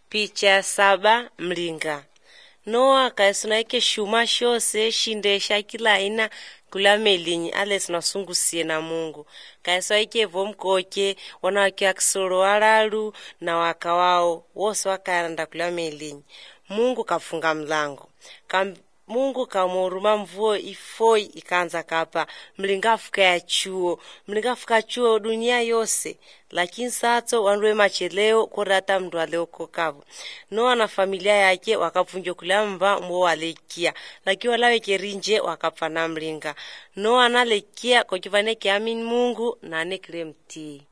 Picha 7 mlinga. Noa kaisunaike shuma shose shindesha kila aina kula melinyi ale tunasungusie na Mungu. Kaisunaike vomkoke wanawake akisoro walalu na wakawao wose wakaenda kula melinyi. Mungu kafunga mlango. Mungu kamuruma mvuo ifoi ikaanza kapa mlinga fuka ya chuo mlinga fuka chuo dunia yose lakini sato wanwe macheleo kurata mndu aleokokavu. Noa na familia yake wakavunjo kulamba mwo walekia lakini walaweke rinje wakapana mlinga. Noa analekia kwa kivane kiamini Mungu na anekile mtii.